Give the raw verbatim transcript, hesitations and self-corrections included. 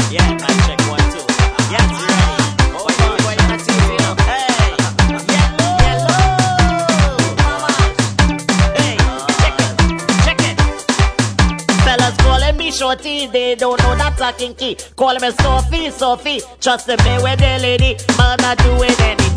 Yeah, man, check one, two. Yeah, it's ready. Oh, boy, boy, that's easy, you know. Hey, yellow, yellow, mama. Hey, check it, check it. Fellas calling me shorty, they don't know that's a kinky. Call me Sophie, Sophie. Trust me with the lady, man, I do it any.